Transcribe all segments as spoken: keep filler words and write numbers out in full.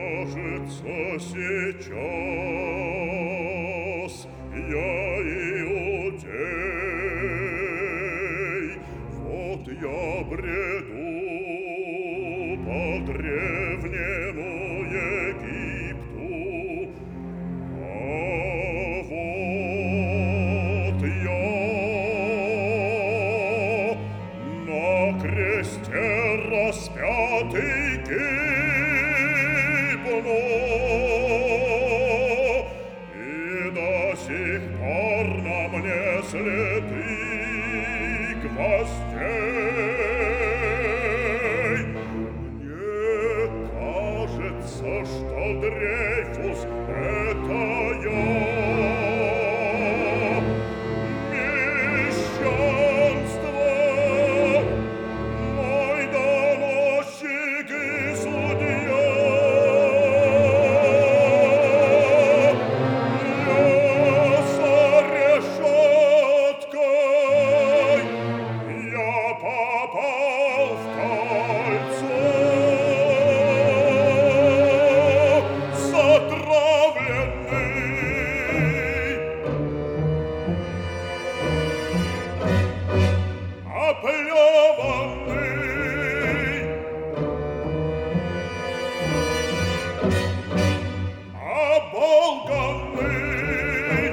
кажется, сейчас я иудей. Вот я бреду по древнему Египту, а вот я на кресте распятый гибну, и до сих пор на мне следы гвоздей. Мне кажется, что Дрейфус — это я. Мещанство, мой доносчик и судья. Я за решеткой, я попал в кольцо, затравленный. Оплеванный, оболганный,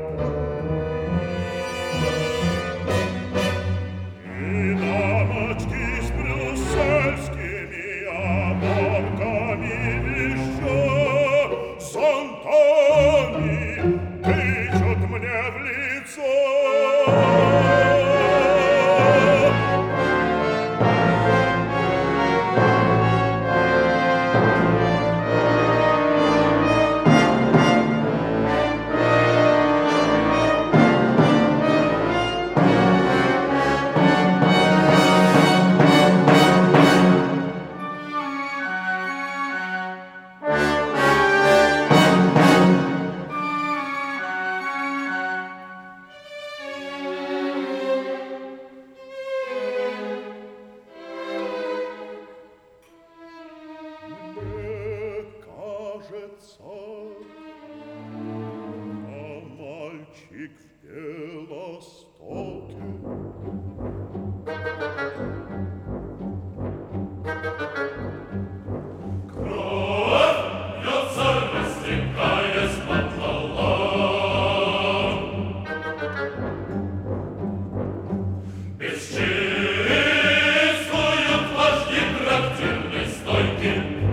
и дамочки с брюссельскими оборками еще зонтами тычут мне в лицо. Мне кажется, а мальчик в Белостоке. Кровь льется, растекаясь пополам. Бесчинствуют вожди трактирной стойки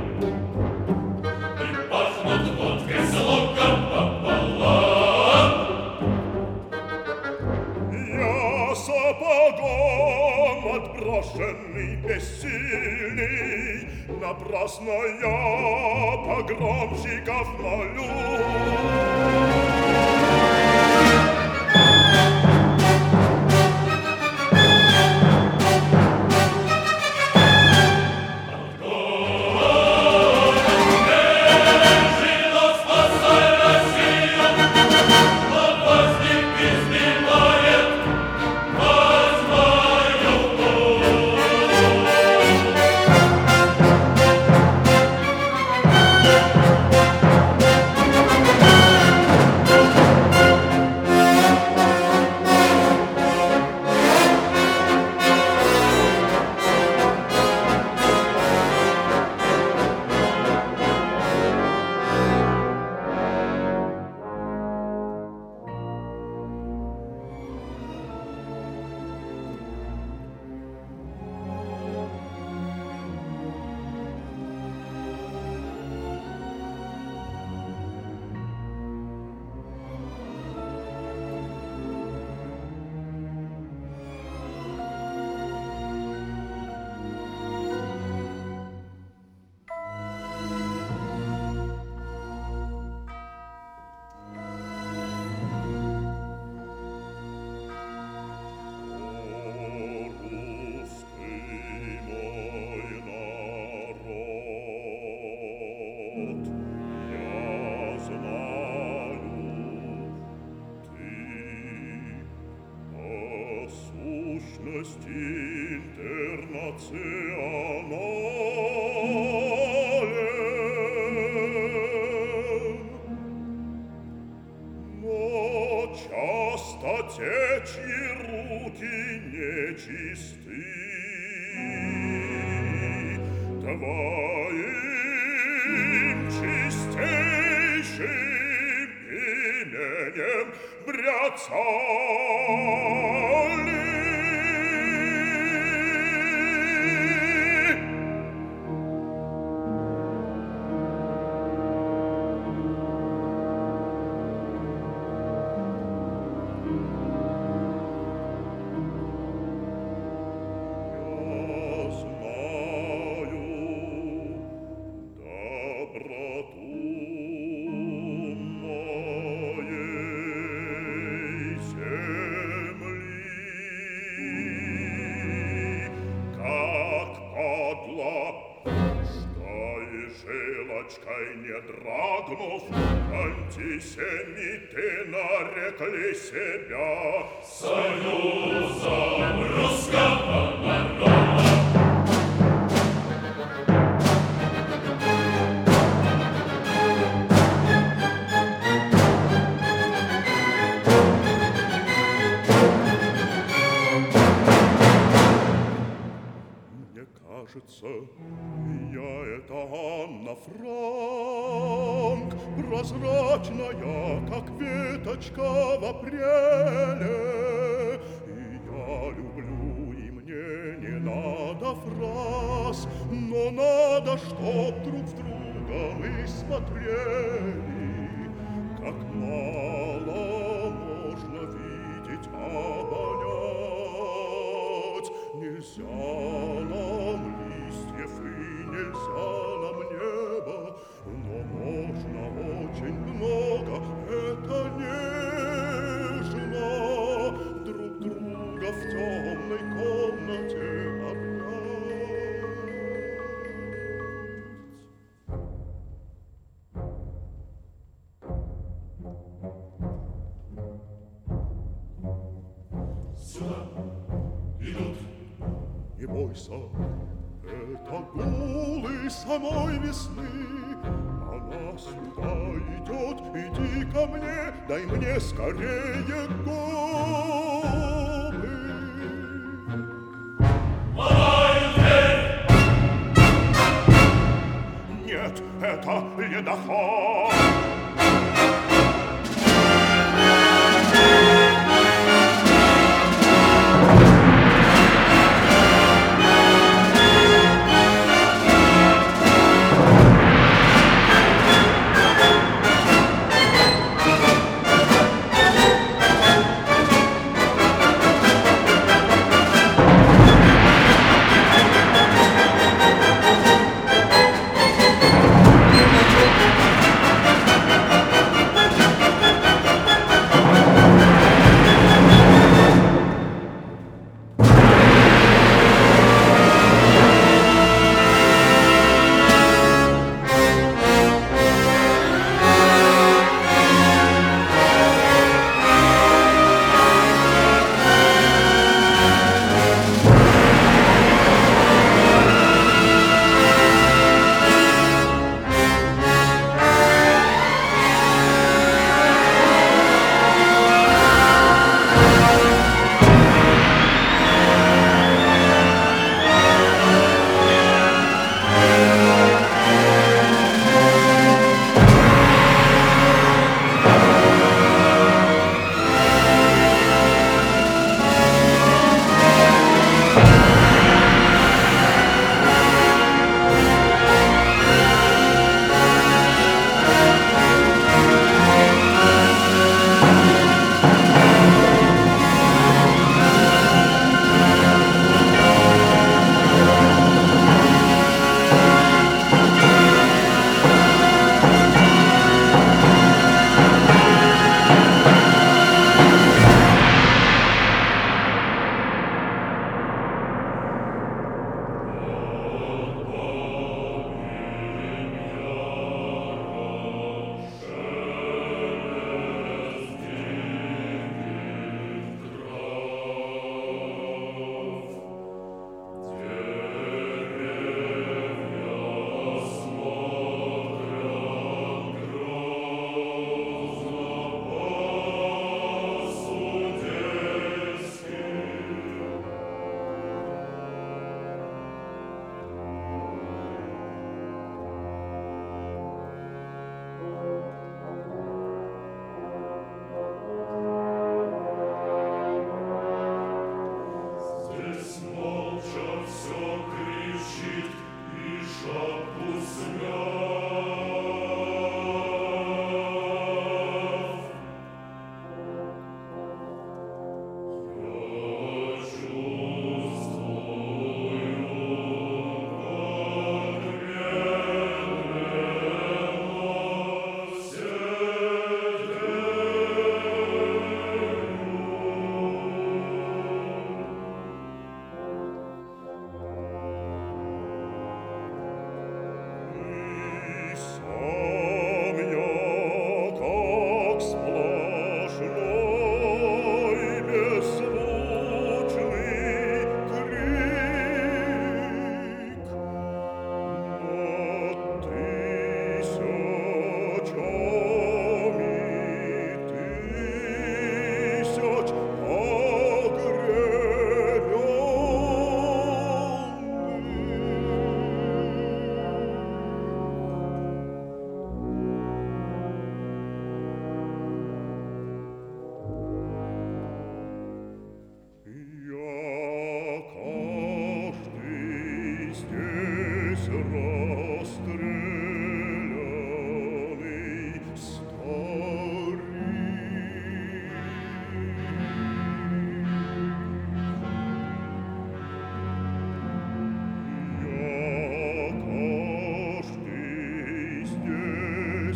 и пахнут водкой с луком пополам. Я сапогом отброшенный, бессильный, напрасно я погромщиков молю. Жидов, спасай Россию, лопастник избивает восьмую путь. Internazionale те, чьи руки нечисты. Твоим чистейшим именем бряцали. Не дрогнув, антисемиты нарекли себя Союзом русского народа. Мне кажется, я это Анна Франк, прозрачная, как веточка в апреле. И я люблю, и мне не надо фраз, но надо, чтоб друг в друга мы смотрели. Как мало можно видеть, обонять. Нельзя нам листьев и нельзя нам неба, но можно очень много, это нежно, друг друга в темной комнате обнять. Сюда идут. Не бойся, это гулы самой весны. Она сюда идет, иди ко мне, дай мне скорее губы. Ломаю дверь. Нет, это ледоход.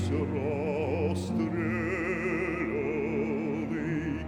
расстрелянный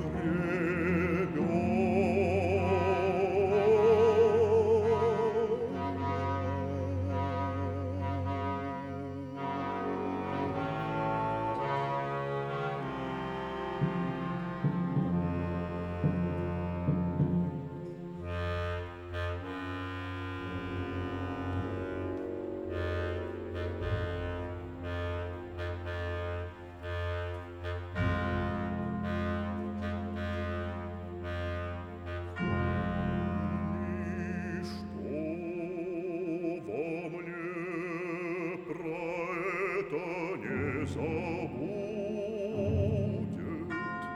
забудет.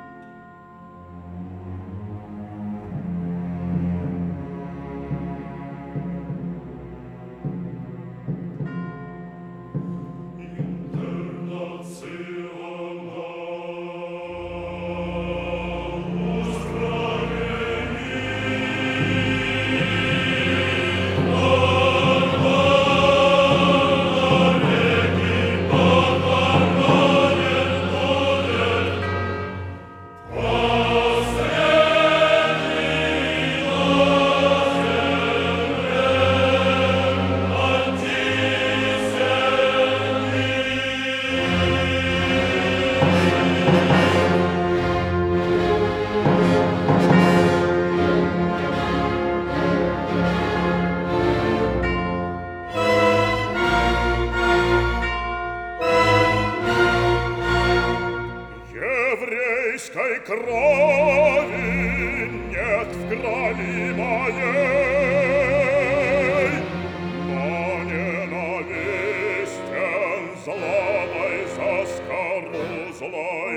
Еврейской крови нет в крови моей, но ненавистен злобой заскорузлой.